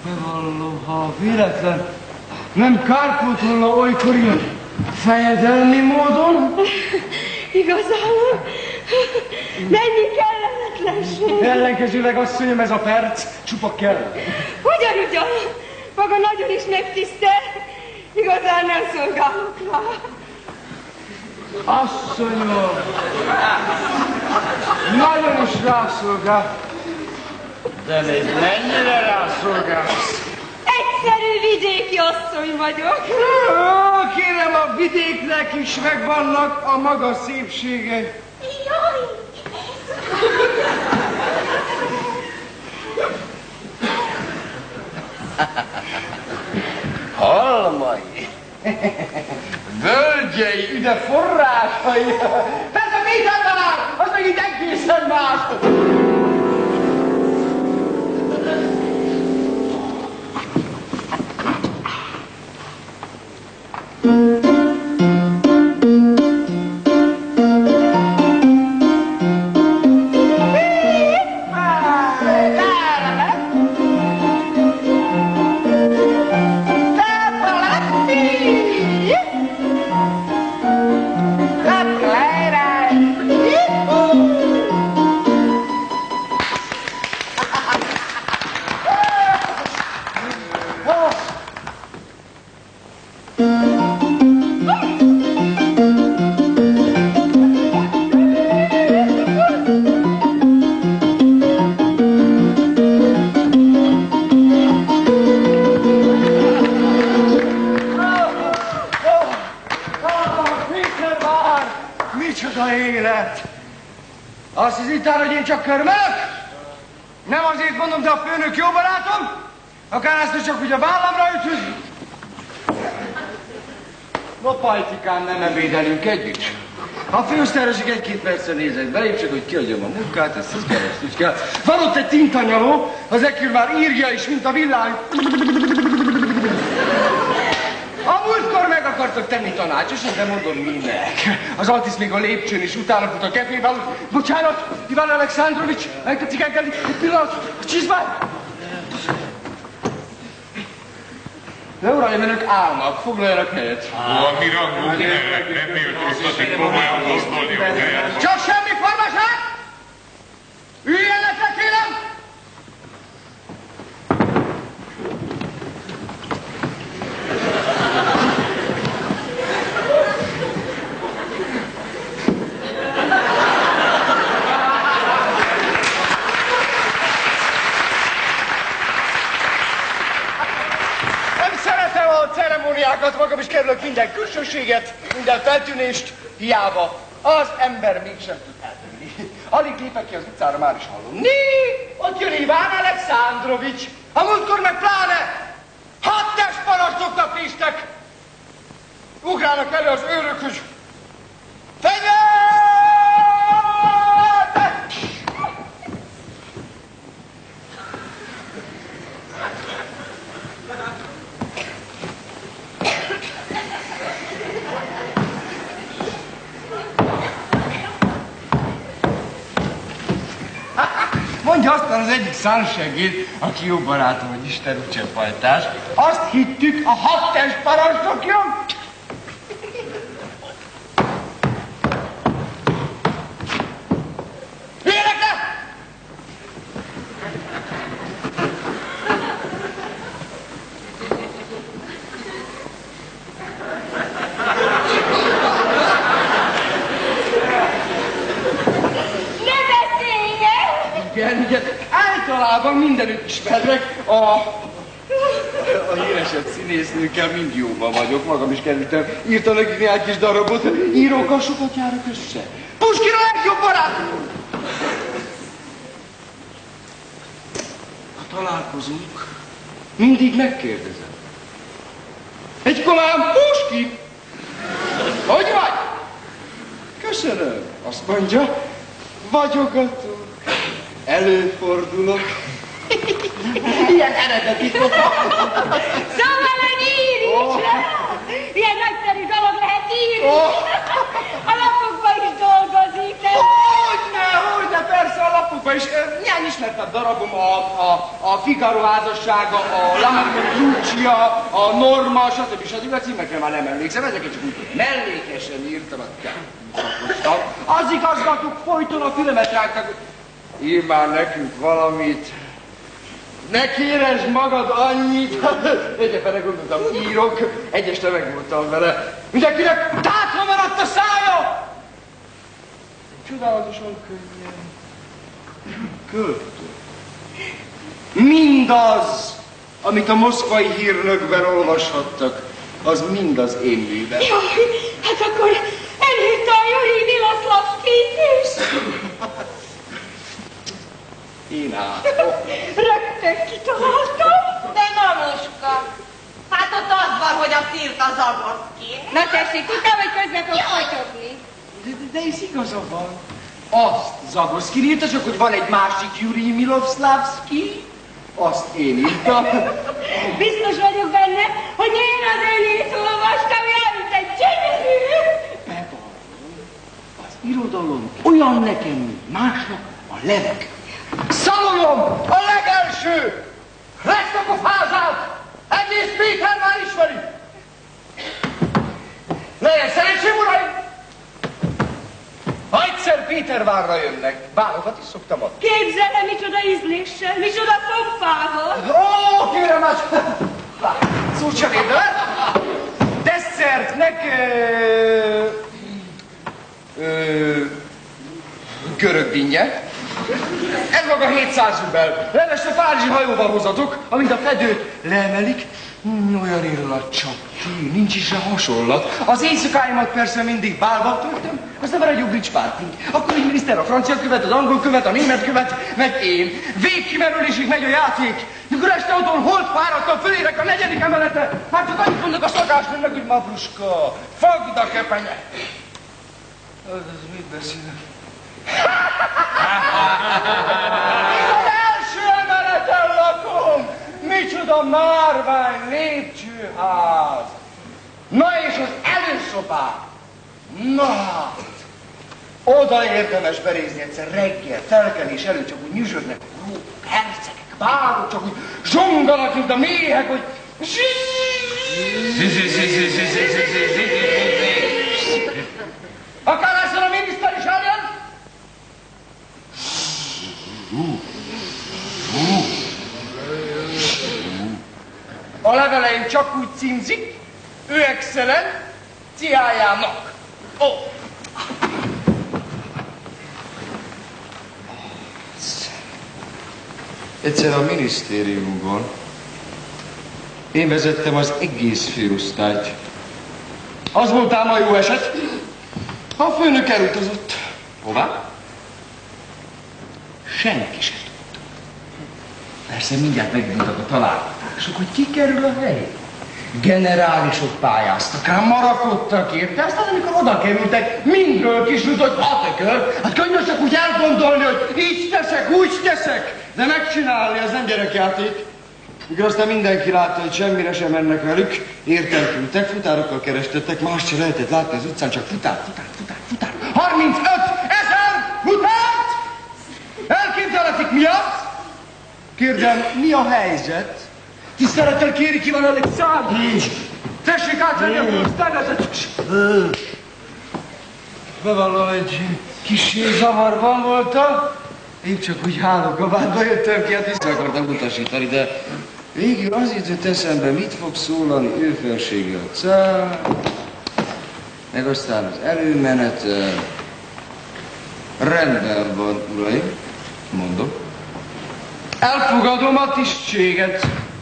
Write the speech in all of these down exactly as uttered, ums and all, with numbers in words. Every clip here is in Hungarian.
Bevallom, ha véletlen nem kárpótolna olykor ilyen fejedelmi módon. Igazán? Mennyi kellemetlenség. Ellenkezőleg, asszonyom, ez a perc csupa kell. Hogyan ugyan? Maga nagyon is megtisztel. Igazán nem szolgálok rá. Asszonyom, nagyon is rászolgál. De még mennyire rászolgálsz? Egyszerű vidéki asszony vagyok. Ó, kérem, a vidéknek is megvannak a maga szépségei. Jaj! Halmai, völgyei, üde forrásai. Ez a mit talál? Az meg itt egészen más. Azt hiszítál, hogy én csak körmölök? Nem azért mondom, de a főnök jó barátom? Akár ezt csak úgy a vállamra üthöz? No, pajtikám, nem ebédelünk együtt. A főosztályosig egy-két percre nézek belép, csak hogy kiadjam a munkát, ezt ez kell, ezt úgy kell. Van ott egy tintanyaló, az ekkor már írja is, mint a villány. A múltkor meg akartok tenni tanácsosan, de mondom minek. Az Altis még a lépcsőn is utána fut a kefével. Bocsánat, Iván Alekszandrovics, megtetszik engedni egy pillanat, a csizmány. De uraim, önök állnak, foglaljanak helyet. Ó, a mi rangunk ne, nem méltóztatik komolyan gondolni, hogy helyet. Csak semmi formaság! Üljenek le, kérem! Ceremóniákat, magam is kerülök minden külsőséget, minden feltűnést, hiába az ember mégsem tud eltűnni. Alig lépek ki az utcára, már is hallom. Né, ott jön Iván Alekszandrovics. A múltkor meg pláne hat parancsnoknak néztek. Ugrálnak elő az őrökhöz. Fegyvert! Mondja aztán az egyik szánsegéd, aki jó barátom, hogy Isten úgysebbajtás. Azt hittük, a hat test parancsnok jön. Jöjjenek le! Igen, igen. Általában mindenütt ismerlek. A, a híresebb színésznőkkel mind jóban vagyok. Magam is kerültem. Írtam nekik néhány kis darabot. Írókkal sokat járok össze. Puskina a legjobb barátom! Ha találkozunk, mindig megkérdezem. Egy komám, Puskin! Hogy vagy? Köszönöm. Azt mondja, vagyogatok. Előfordulok. Ilyen eredeti foka. Szóval, hogy írj is oh. rá! Ilyen nagyszerű dolog lehet írni. Oh. A lapokban is dolgozik. Hogyne, hogyne, persze a lapokban is. Milyen ismertebb darabom a, a, a Figaro házassága, a Lamagna Lucia, a Norma, stb. stb. A címekre már nem emlékszem, ezeket csak úgy mellékesen írtam, a az igazgatók folyton a filmet rágtak. Ír már nekünk valamit. Ne kéresd magad annyit. Egyébként gondoltam, írok. Egyesre megmondtam vele. Mindenkinek tátva maradt a szája! Csodálatosan könnyen. Költő. Mindaz, amit a moszkvai hírnökben olvashattak, az mind az én műben. Jaj, hát akkor elírta a Juri Milaszlavszkit is. Én át. Rögtön kitaláltam. De Mamuska, hát ott az van, hogy azt írta Zagoszki. Na tessék, tudtam, hogy közben fog folytogni. De, de, de ez igaza van. Azt Zagoszki írta, csak hogy van egy másik Juri Milaszlavszki, azt én írtam. Biztos vagyok benne, hogy én az elét olvastam, jelent egy gyönyörű. Bevallom, az irodalom olyan nekem, mint másnak a levegő. Szalolom a legelső! Resztokofázát! Egész Péter már ismeri! Legyen szerencsém, uraim! Ha egyszer Pétervárra jönnek, bálokat is szoktam adni. Képzelem, micsoda ízléssel, micsoda pompával. Ó, kérem, hát... Szó sem érdemel. Desszertnek... Ö, ö, görög dinnye. Ez maga hétszáz rubel. Leveste párizsi hajóval hozatok, amint a fedőt leemelik. Hmm, olyan illat csak ki, nincs is rá hasonlat. Az éjszakáimat persze mindig bálba töltöm, aztán van egy ubrics párting. Akkor egy miniszter a francia követ, az angol követ, a német követ, meg én. Végkimerülésig megy a játék. Mikor este otthon holt fáradtan fölérek a negyedik emelete, hát csak annyit mondok a szakásnőnek, hogy Mavruska, fogd a kepenye. Az, az mit beszélek? Az első emeleten lakom! Micsoda márvány lépcsőház! Na és az előszobák! Na hát! Oda érdemes berézni egyszer reggel, felkelés előtt, csak úgy nyüzsögnek a rókok, hercegek, bárok, csak úgy zsonganak, mint a méhek, hogy... Akár ezzel a miniszter is eljön? A leveleim csak úgy címzik, ő excellenciájának. Ó! Oh. Egyszer a minisztériumban én vezettem az egész főosztályt. Az volt ám a jó eset. A főnök elutazott. Hová? Senki se tudta. Persze mindjárt megindultak a találgatások, hogy ki kerül a helyére. Generálisok pályáztak rá, marakodtak érte, aztán amikor oda kerültek, mindről kisült, hogy a tökör. Hát könnyű csak úgy elgondolni, hogy így teszek, úgy teszek, de megcsinálni az nem gyerekjáték. Mikor aztán mindenki látta, hogy semmire sem mennek velük, értelkültek, futárokkal kerestettek, más se lehetett látni az utcán, csak futár, futár, futár, futár. harmincöt ezer futárt! Elképzelhetik mi az? Kérdem, mi a helyzet? Tisztelettel kéri ki van Alexandr? Tessék átvenni a főosztályvezetős! Bevallom, egy kissé zavarban voltam. Én csak úgy hálókabátba jöttem ki, hát vissza akartam utasítani, de végül az jutott eszembe, mit fog szólani ő felsége a cár, meg aztán az előmenet. Rendben van, uraim, mondom. Elfogadom a tisztséget.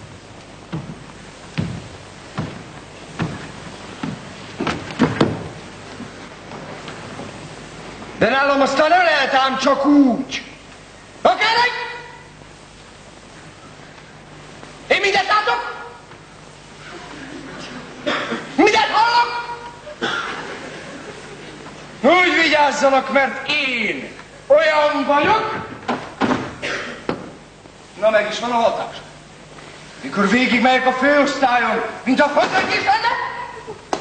De nálam aztán nem lehet ám csak úgy. Ha kérlek! Én mindent látok? Mindent hallok? Úgy vigyázzanak, mert én olyan vagyok. Na meg is van a hatás. Mikor végigmegyek a főosztályon, mint a fazek is lenne,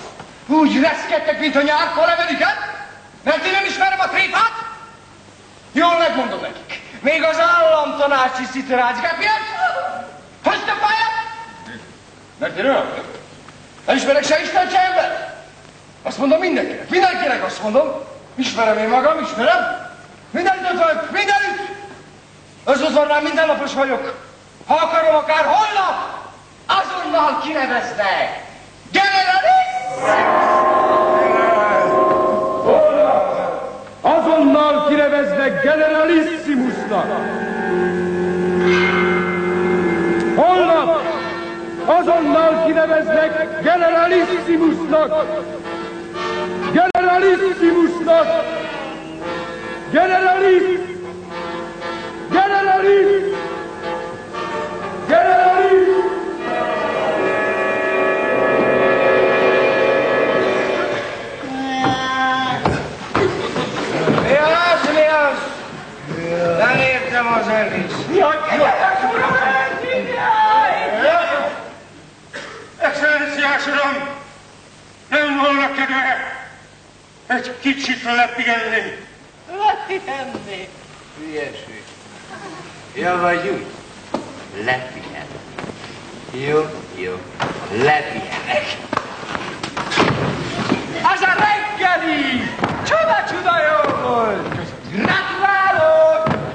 úgy reszkedtek, mint a nyárkor leveliket, mert én nem ismerem a tréfát. Jól megmondom nekik. Még az államtanácsi szitrácskák miatt? Hagyta pályát? Mert én olyan vagyok. Nem ismerek se Isten, se ember. Azt mondom mindenkinek, mindenkinek azt mondom. Ismerem én magam, ismerem. Mindenütt ott vagyok, mindenütt. Özözvarnán mindennapos vagyok. Ha akarom, akár holnap, azonnal kineveznek. Generalist! Azonnal kineveznek generalissimusnak. Holnap azonnal kineveznek generalissimusnak. Generalissimusnak. Generalist. Generalist. Generalist. Mi az, mi az? Nem értem az egész. Jaj, kedves uram, jaj! Excellenciás uram, nem volna kedve egy kicsit lepihenni. Lepihenni. Hülyeség. Ja, vagy úgy. Lepihen. Jó, jó. Lepihenek.